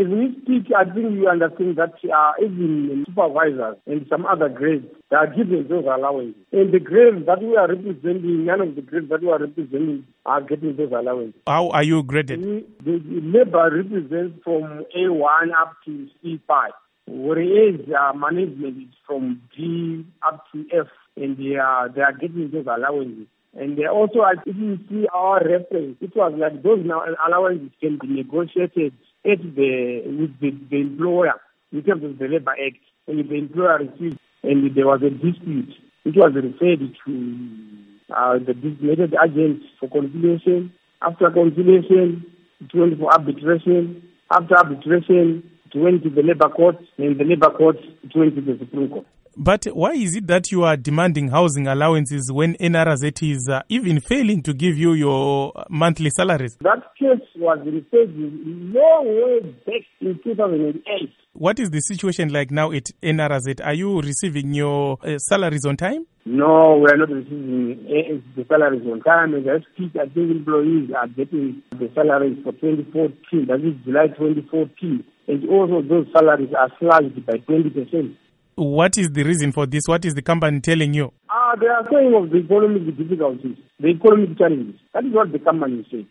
As we speak, I think you understand that even supervisors and some other grades, they are given those allowances. And the grades that we are representing, none of the grades that we are representing are getting those allowances. How are you graded? The labor represents from A1 up to C5, whereas management is from G up to F, and they are getting those allowances. And they also, if you see our reference, it was like those allowances can be negotiated with the employer in terms of the Labour Act. And if the employer refused and there was a dispute, it was referred to the designated agents for conciliation. After conciliation, it went for arbitration. After arbitration, it went to the Labour Court, and the Labour Court, it went to the Supreme Court. But why is it that you are demanding housing allowances when NRZ is even failing to give you your monthly salaries? That case was referred long way back in 2008. What is the situation like now at NRZ? Are you receiving your salaries on time? No, we are not receiving the salaries on time. As I speak, I think employees are getting the salaries for 2014, that is July 2014. And also those salaries are slashed by 20%. What is the reason for this? What is the company telling you? They are saying of the economic difficulties, the economic challenges. That is what the company says.